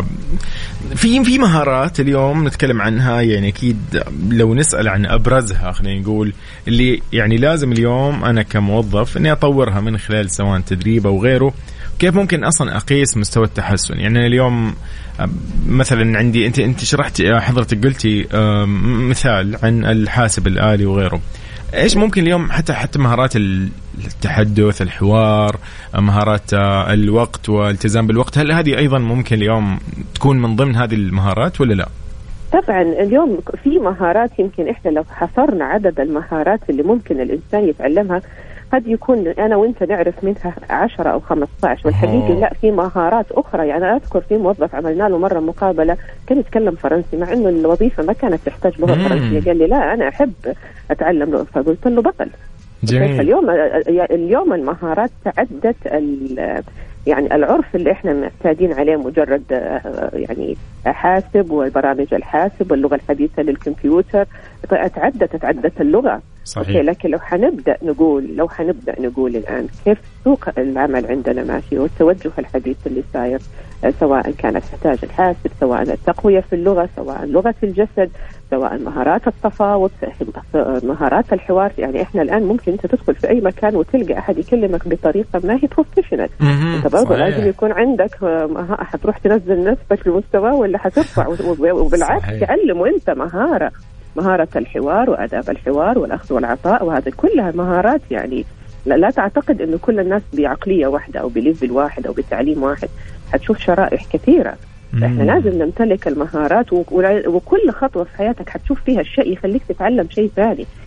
في في مهارات اليوم نتكلم عنها، يعني أكيد لو نسأل عن أبرزها خلينا نقول اللي يعني لازم اليوم أنا كموظف إني أطورها من خلال سواء تدريب أو غيره. كيف ممكن أصلا أقيس مستوى التحسن؟ يعني اليوم مثلا عندي أنت أنت شرحت حضرتك قلتي مثال عن الحاسب الآلي وغيره. إيش ممكن اليوم حتى حتى مهارات التحدث، الحوار، مهارات الوقت والالتزام بالوقت، هل هذه أيضا ممكن اليوم تكون من ضمن هذه المهارات ولا لا؟ طبعا اليوم في مهارات يمكن إحنا لو حصرنا عدد المهارات اللي ممكن الإنسان يتعلمها قد يكون أنا وإنت نعرف منها عشرة أو خمسة عشر. والحقيقة لا، في مهارات أخرى. يعني أنا أذكر في موظف عملنا له مرة مقابلة كان يتكلم فرنسي مع إنه الوظيفة ما كانت تحتاج لغة فرنسية. قال لي لا أنا أحب أتعلم لغة. فقلت له بطل. جميل. اليوم اليوم المهارات تعدت. يعني العرف اللي احنا معتادين عليه مجرد يعني حاسب والبرامج الحاسب واللغة الحديثة للكمبيوتر تعدت تعدت اللغة. صحيح. لكن لو حنبدأ نقول لو حنبدأ نقول الآن كيف سوق العمل عندنا ماشي والتوجه الحديث اللي صاير، سواء كانت تحتاج الحاسب، سواء التقوية في اللغة، سواء لغة الجسد، سواء مهارات التفاوض، مهارات الحوار. يعني احنا الآن ممكن انت تدخل في اي مكان وتلقى احد يكلمك بطريقة ما هي بروفيشنال. انت برضه لازم يكون عندك حتروح تنزل نفسك لمستوى ولا حترفع، وبالعكس تعلم وانت مهارة مهارة الحوار وآداب الحوار والأخذ والعطاء، وهذا كلها مهارات. يعني لا, لا تعتقد إنه كل الناس بعقلية واحدة أو بليفل واحد أو بتعليم واحد. حتشوف شرائح كثيرة. إحنا لازم نمتلك المهارات، وكل خطوة في حياتك حتشوف فيها الشيء يخليك تتعلم شيء ثاني.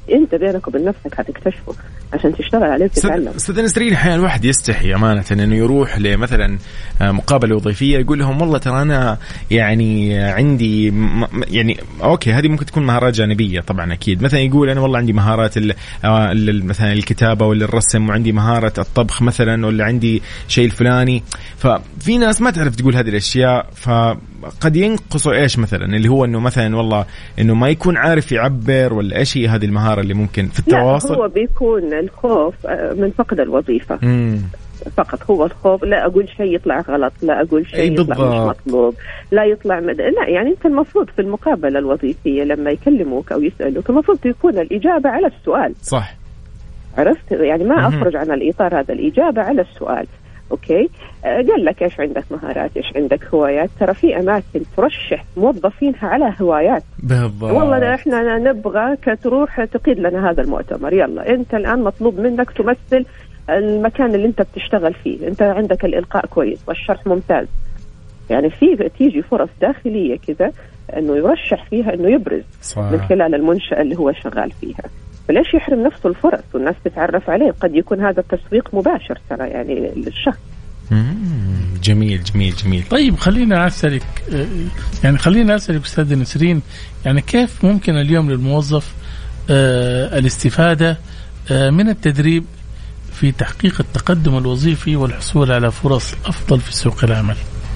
انت بينك وبين نفسك هتكتشفه عشان تشتغل عليه وتتعلم. استاذ نسرين احيانا الواحد يستحي امانه انه يروح لمثلا مقابله وظيفيه يقول لهم والله ترى انا يعني عندي يعني اوكي هذه ممكن تكون مهارات جانبيه طبعا اكيد، مثلا يقول انا والله عندي مهارات مثلا الكتابه ولا الرسم وعندي مهاره الطبخ مثلا ولا عندي شيء الفلاني، ففي ناس ما تعرف تقول هذه الاشياء، فقد ينقصوا ايش مثلا اللي هو انه مثلا والله انه ما يكون عارف يعبر ولا ايش هي هذه المهاره اللي ممكن في التواصل. لا هو بيكون الخوف من فقد الوظيفه مم. فقط، هو الخوف لا أقول شيء يطلع غلط، لا أقول شيء يطلع مش مطلوب، لا يطلع مد... لا يعني أنت المفروض في المقابلة الوظيفية لما يقلموك أو يسألوك المفروض يكون الإجابة على السؤال. صح. عرفت يعني ما أخرج عن الإطار هذا، الإجابة على السؤال. أوكي أه قال لك إيش عندك مهارات، إيش عندك هوايات، ترى في أماكن ترشح موظفينها على هوايات. بالضبط. والله إحنا نبغاك تروح تقيد لنا هذا المؤتمر، يلا أنت الآن مطلوب منك تمثل المكان اللي انت بتشتغل فيه، انت عندك الإلقاء كويس والشرح ممتاز. يعني في تيجي فرص داخلية كذا انه يرشح فيها انه يبرز صح. من خلال المنشأة اللي هو شغال فيها، فليش يحرم نفسه الفرص والناس تتعرف عليه؟ قد يكون هذا التسويق مباشر ترى يعني للشخص. جميل جميل جميل. طيب خلينا أسألك يعني خلينا أسألك أستاذ نسرين، يعني كيف ممكن اليوم للموظف الاستفادة من التدريب في تحقيق التقدم الوظيفي والحصول على فرص أفضل في سوق العمل؟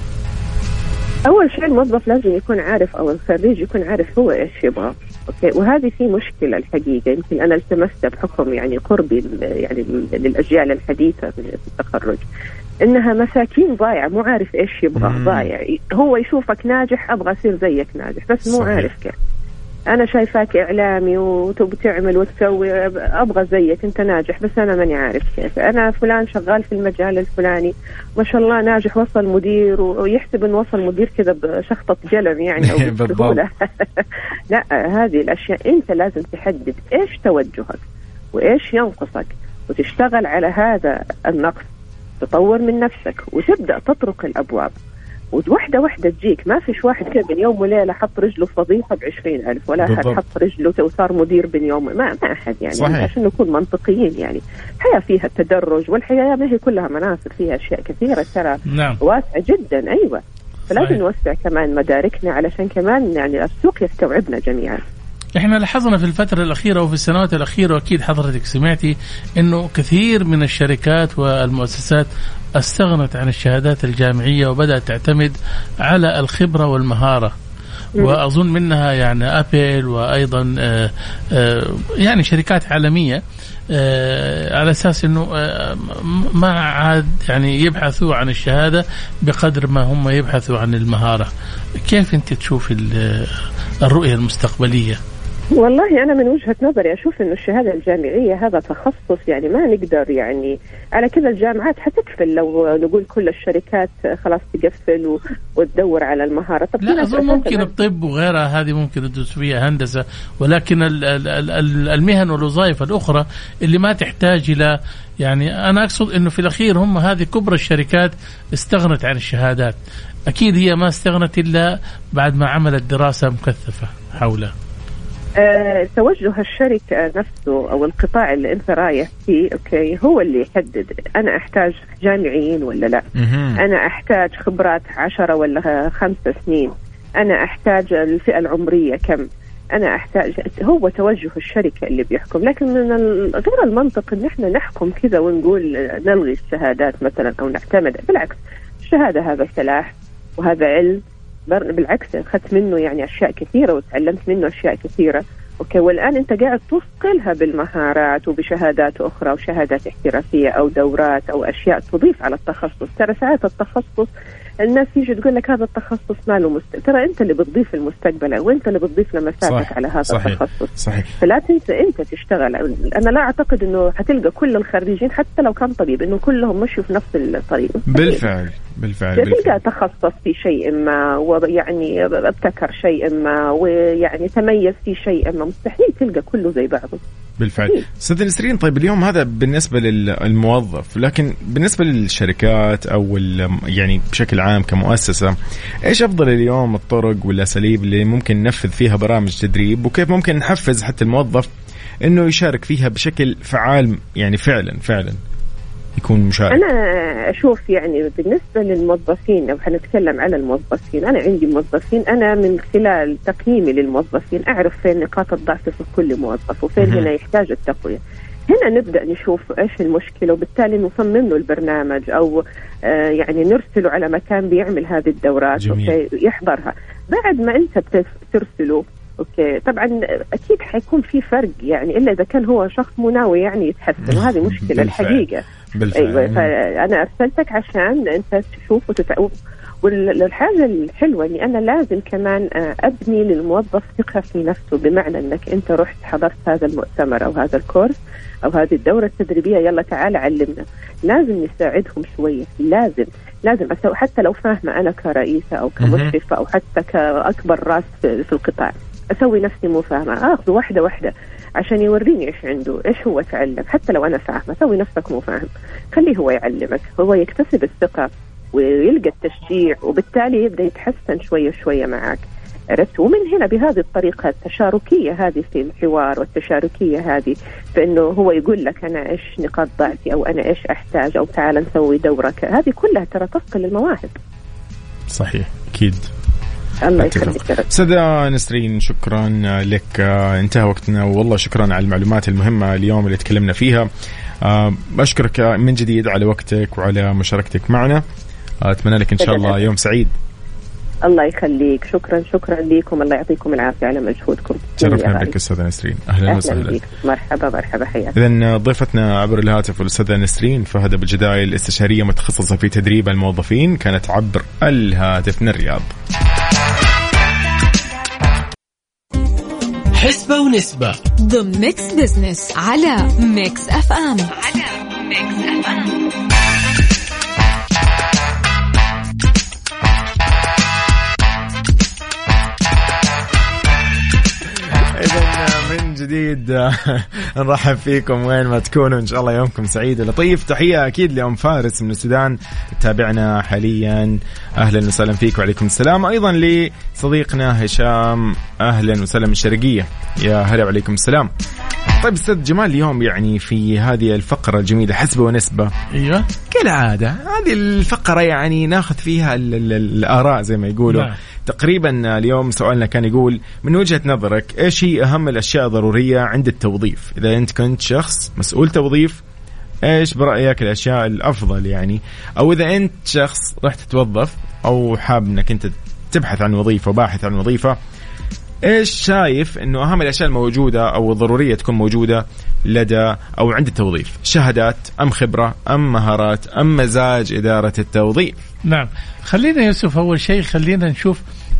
أول شيء الموظف لازم يكون عارف أو الخريج يكون عارف هو إيش يبغى. أوكي، وهذه في مشكلة الحقيقة، يمكن أنا التمست بحكم يعني قربي يعني للأجيال الحديثة في التخرج، إنها مساكين ضايعة مو عارف إيش يبغى، ضايع. هو يشوفك ناجح أبغى أصير زيك ناجح بس مو صحيح. عارف كيف. أنا شايفاك إعلامي وتعمل وتسوي أبغى زيك أنت ناجح بس أنا ماني عارف كيف. أنا فلان شغال في المجال الفلاني ما شاء الله ناجح وصل مدير ويحسب إنه وصل مدير كذا بشخطة قلم يعني أو بسهولة. لا هذه الأشياء أنت لازم تحدد إيش توجهك وإيش ينقصك وتشتغل على هذا النقص، تطور من نفسك وتبدأ تطرق الأبواب وواحدة واحدة تجيك. ما فيش واحد كذا بين يوم وليلة حط رجله في وظيفة بعشرين ألف ولا أحد حط رجله وصار مدير بين يوم، ما ما أحد يعني صحيح. عشان نكون منطقيين يعني حياة فيها التدرج، والحياة ما هي كلها مناصب، فيها أشياء كثيرة ترى نعم. واسعة جدا. أيوة فلازم نوسع كمان مداركنا علشان كمان يعني السوق يستوعبنا جميعا. احنا لاحظنا في الفترة الأخيرة وفي السنوات الأخيرة وأكيد حضرتك سمعتي إنه كثير من الشركات والمؤسسات استغنت عن الشهادات الجامعية وبدأت تعتمد على الخبرة والمهارة، وأظن منها يعني أبل وأيضا آآ آآ يعني شركات عالمية على أساس إنه ما عاد يعني يبحثوا عن الشهادة بقدر ما هم يبحثوا عن المهارة. كيف أنت تشوف الرؤية المستقبلية؟ والله أنا من وجهة نظري أشوف إنه الشهادة الجامعية هذا تخصص يعني ما نقدر يعني على كذا الجامعات حتكفل لو نقول كل الشركات خلاص تقفل وتدور على المهارة. طب لا أظن ممكن الطب وغيرها هذه ممكن تدرس فيها هندسة، ولكن المهن والوظائف الأخرى اللي ما تحتاج إلى يعني أنا أقصد إنه في الأخير هم هذه كبرى الشركات استغنت عن الشهادات. أكيد هي ما استغنت إلا بعد ما عملت دراسة مكثفة حولها. أه، توجه الشركة نفسه أو القطاع اللي أنت رايح فيه أوكي هو اللي يحدد أنا أحتاج جامعيين ولا لا، أنا أحتاج خبرات عشرة ولا خمسة سنين، أنا أحتاج الفئة العمرية كم، أنا أحتاج. هو توجه الشركة اللي بيحكم. لكن من غير المنطق إن إحنا نحكم كذا ونقول نلغي الشهادات مثلا أو نعتمد. بالعكس الشهادة هذا سلاح وهذا علم، بالعكس أخذت منه يعني أشياء كثيرة وتعلمت منه أشياء كثيرة. أوكي والآن أنت قاعد تثقلها بالمهارات وبشهادات أخرى وشهادات احترافية أو دورات أو أشياء تضيف على التخصص. ترى ساعات التخصص الناس يجي تقول لك هذا التخصص ما له مستقبل، ترى أنت اللي بتضيف المستقبل وأنت اللي بتضيف لمساتك على هذا صحيح. التخصص صحيح. فلا تنسى أنت تشتغل. أنا لا أعتقد إنه حتلقى كل الخريجين حتى لو كان طبيب إنه كلهم مشوا في نفس الطريق. بالفعل بالفعل تلقى تخصص في شيء ما ويعني ابتكر شيء ما ويعني تميز في شيء ما، مستحيل تلقى كله زي بعضه. بالفعل. أستاذ نسرين طيب اليوم هذا بالنسبة للموظف، لكن بالنسبة للشركات أو يعني بشكل عام كمؤسسة إيش أفضل اليوم الطرق والأساليب اللي ممكن ننفذ فيها برامج تدريب، وكيف ممكن نحفز حتى الموظف انه يشارك فيها بشكل فعال، يعني فعلا فعلا يكون مشارك. أنا أشوف يعني بالنسبة للموظفين، لو حنتكلم على الموظفين، أنا عندي موظفين، أنا من خلال تقييمي للموظفين أعرف فين نقاط الضعف في كل موظف وفين هنا يحتاج التقوية. هنا نبدأ نشوف إيش المشكلة، وبالتالي نصمم له البرنامج أو آه يعني نرسله على مكان بيعمل هذه الدورات أوكي يحضرها. بعد ما أنت بترسله أوكي طبعا أكيد حيكون في فرق يعني، إلا إذا كان هو شخص مناوي يعني يتحسن، وهذه مشكلة الحقيقة. بالفعل. أيوة، فأنا أرسلتك عشان أنت تشوف وتتعوف. والحاجة الحلوة إني أنا لازم كمان أبني للموظف ثقة في نفسه، بمعنى أنك أنت رحت حضرت هذا المؤتمر أو هذا الكورس أو هذه الدورة التدريبية، يلا تعال علمنا. لازم نساعدهم شوية، لازم لازم أسوي حتى لو فاهمة أنا كرئيسة أو كمشرفة أو حتى كأكبر رأس في القطاع، أسوي نفسي مو فاهمة، أخذ واحدة واحدة عشان يوريني إيش عنده، إيش هو تعلم. حتى لو أنا فاهمة سوي نفسك مو فاهم، خليه هو يعلمك، هو يكتسب الثقة ويلقى التشجيع، وبالتالي يبدأ يتحسن شوية شوية معك. عرفت؟ ومن هنا بهذه الطريقة التشاركية هذه في الحوار، والتشاركية هذه فإنه هو يقول لك أنا إيش نقاط ضعفي أو أنا إيش أحتاج أو تعال نسوي دورة، هذه كلها ترى تثقل المواهب. صحيح أكيد. الله يخليك. أستاذة نسرين شكرا لك، انتهى وقتنا، والله شكرا على المعلومات المهمة اليوم اللي تكلمنا فيها. أشكرك من جديد على وقتك وعلى مشاركتك معنا. أتمنى لك إن شاء الله يوم سعيد. الله يخليك، شكرا شكرا لكم، الله يعطيكم العافية على مجهودكم. شرفنا بك أستاذة نسرين، أهلا, أهلا وسهلا. مرحبا مرحبا حياك. إذن ضيفتنا عبر الهاتف الأستاذة نسرين فهد بالجدايل، استشارية متخصصة في تدريب الموظفين، كانت عبر الهاتف من الرياض. حسبة ونسبة ضمن ميكس بزنس على ميكس اف ام. على ميكس اف ام. من جديد نرحب فيكم وين ما تكونوا، إن شاء الله يومكم سعيد ولطيف. تحية أكيد لأم فارس من السودان تابعنا حاليا، أهلا وسهلا فيك وعليكم السلام. أيضا لصديقنا هشام أهلا وسهلا من الشرقية، يا هلا وعليكم السلام. طيب أستاذ جمال، اليوم يعني في هذه الفقرة الجميلة حسبة ونسبة، أيوة كالعادة هذه الفقرة يعني ناخذ فيها ال ال الآراء زي ما يقولوا. نعم. تقريبا اليوم سؤالنا كان يقول من وجهة نظرك إيش هي أهم الأشياء الضرورية عند التوظيف؟ إذا أنت كنت شخص مسؤول توظيف إيش برأيك الأشياء الأفضل يعني؟ أو إذا أنت شخص رح تتوظف أو حاب أنك أنت تبحث عن وظيفة وباحث عن وظيفة، إيش شايف إنه أهم الأشياء الموجودة أو الضرورية تكون موجودة لدى أو عند التوظيف؟ شهادات أم خبرة أم مهارات أم مزاج إدارة التوظيف؟ نعم، خلينا يوسف أول شيء خلينا نشوف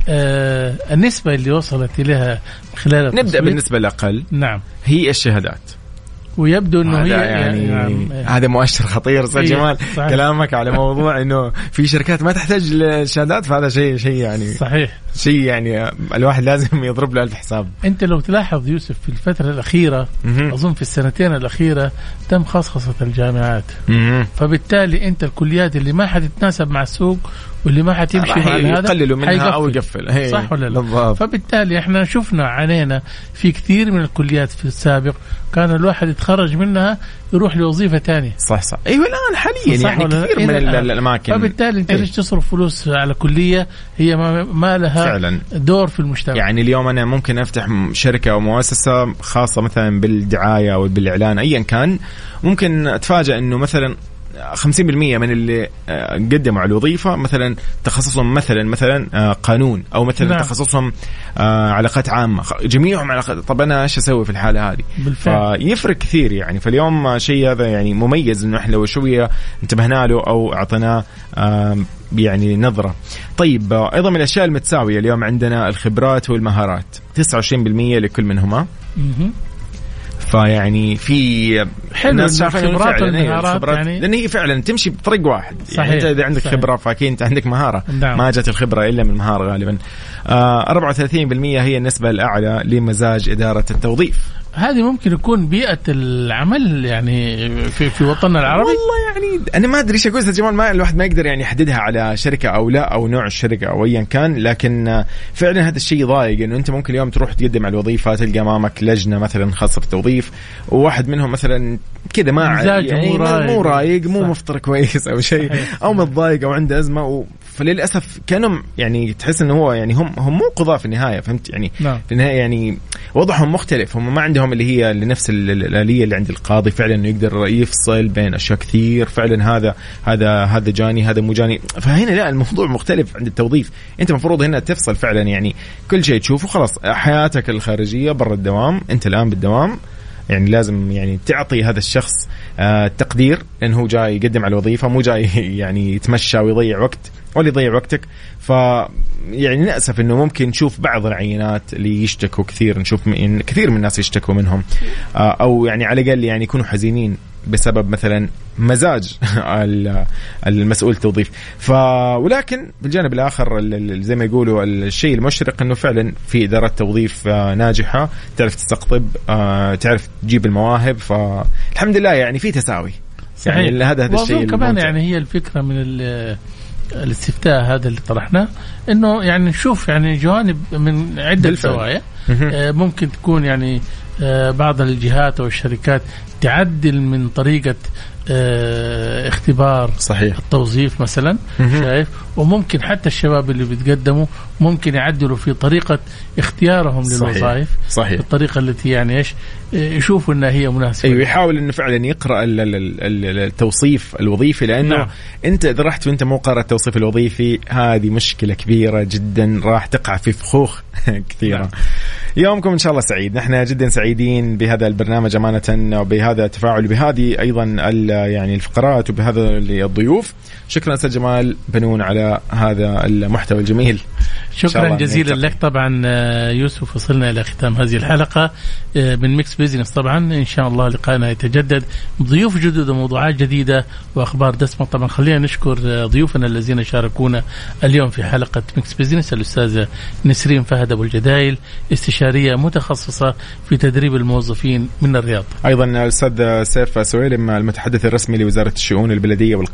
آه النسبة اللي وصلت إليها خلال التصويت. نبدأ بالنسبة الأقل. نعم، هي الشهادات، ويبدو انه هي يعني, يعني هذا مؤشر خطير استاذ جمال. صحيح. كلامك على موضوع انه في شركات ما تحتاج للشهادات، فهذا شيء شيء يعني صحيح، شيء يعني الواحد لازم يضرب له ألف حساب. انت لو تلاحظ يوسف في الفتره الاخيره م-م. اظن في السنتين الاخيره تم خصخصه الجامعات، م-م. فبالتالي انت الكليات اللي ما حتتناسب مع السوق واللي ما حتمشي مع هذا يقللوا منها حيقفل. او يقفل، صح ولا لا؟ بالضبط. فبالتالي احنا شفنا عانينا في كثير من الكليات في السابق كان الواحد يتخرج منها يروح لوظيفة تانية. صح صح. ايوه الان حاليا يعني كثير من الاماكن، فبالتالي انت ليش تصرف فلوس على كلية هي ما, ما لها فعلا دور في المجتمع؟ يعني اليوم انا ممكن افتح شركة او مؤسسة خاصة مثلا بالدعاية او بالاعلان ايا كان، ممكن اتفاجأ انه مثلا خمسين بالمية من اللي قدموا على الوظيفة مثلا تخصصهم مثلا مثلا قانون أو مثلا نعم. تخصصهم علاقات عامة، جميعهم علاقات. طب أنا إيش أسوي في الحالة هذه؟ بالفعل. فيفرق كثير يعني. فاليوم شيء هذا يعني مميز إنه إحنا لو شوية انتبهنا له أو أعطيناه يعني نظرة. طيب أيضا من الأشياء المتساوية اليوم عندنا الخبرات والمهارات، تسعة وعشرين بالمية لكل منهما. فيعني في حلو الخبرات والمهارات يعني، لأن هي فعلا تمشي بطريق واحد. يعني أنت إذا عندك صحيح. خبرة فأكيد أنت عندك مهارة. نعم. ما جت الخبرة إلا من المهارة غالبا. آه أربعة وثلاثين بالمية هي النسبة الأعلى لمزاج إدارة التوظيف. هذه ممكن يكون بيئة العمل يعني في في وطننا العربي. والله يعني أنا ما أدري إيش أقول جمال، ما الواحد ما يقدر يعني يحددها على شركة أو لا أو نوع الشركة أو أيا كان، لكن فعلا هذا الشيء ضايق إنه أنت ممكن اليوم تروح تقدم على الوظيفة تلقى أمامك لجنة مثلا خاصة في التوظيف، وواحد منهم مثلا كذا ما يعني مو رايق مو, رايق مو مفطر كويس أو شيء أو متضايق أو عنده أزمة و... فللأسف كانوا يعني تحس إنه هو يعني هم هم مو قضاة في النهاية، فهمت يعني نعم. في النهاية يعني وضعهم مختلف، هم ما عندهم اللي هي لنفس الآلية اللي عند القاضي فعلا إنه يقدر يفصل بين أشياء كثير، فعلا هذا هذا هذا جاني هذا مو جاني. فهنا لا الموضوع مختلف عند التوظيف، أنت مفروض هنا تفصل فعلا يعني كل شيء تشوفه خلاص، حياتك الخارجية برا الدوام، أنت الآن بالدوام يعني لازم يعني تعطي هذا الشخص آه تقدير إنه هو جاي يقدم على الوظيفة، مو جاي يعني يتمشى ويضيع وقت ولا يضيع وقتك. ف يعني نأسف إنه ممكن نشوف بعض العينات اللي يشتكوا كثير، نشوف من كثير من الناس يشتكوا منهم آه أو يعني على الأقل يعني يكونوا حزينين بسبب مثلا مزاج المسؤول التوظيف. ف ولكن بالجانب الآخر زي ما يقولوا الشيء المشرق إنه فعلا في إدارات توظيف ناجحة، تعرف تستقطب، تعرف تجيب المواهب، فالحمد لله يعني في تساوي. يعني هذا هذا الشيء كمان الممتع. يعني هي الفكرة من الاستفتاء هذا اللي طرحناه إنه يعني نشوف يعني جوانب من عدة زوايا ممكن تكون يعني بعض الجهات أو الشركات تعدل من طريقة اه اختبار صحيح. التوظيف مثلا شايف، وممكن حتى الشباب اللي بيتقدموا ممكن يعدلوا في طريقة اختيارهم للوظائف، صحيح. بالطريقة التي يعني ايش يشوفوا انها هي مناسبة. ايوه يحاول انه فعلا يقرأ التوصيف الوظيفي، لانه نعم. انت اذا رحت وانت مو قارئ التوصيف الوظيفي هذه مشكلة كبيرة جدا، راح تقع في فخوخ كثيرة. نعم. يومكم ان شاء الله سعيد، نحن جدا سعيدين بهذا البرنامج امانة، وبهذا التفاعل، بهذه ايضا يعني الفقرات، وبهذا الضيوف. شكرا استاذ جمال بنون على هذا المحتوى الجميل. شكرا جزيلا لك. طبعا يوسف وصلنا الى ختام هذه الحلقة من ميكس بيزنس. طبعا ان شاء الله لقاءنا يتجدد ضيوف جدد وموضوعات جديدة واخبار دسمة. طبعا خلينا نشكر ضيوفنا الذين شاركونا اليوم في حلقة ميكس بيزنس، الاستاذة نسرين فهد ابو الجدايل، استشارية متخصصة في تدريب الموظفين من الرياض. ايضا الاستاذ سيف سويلم المتحدث الرسمي لوزارة الشؤون البلدية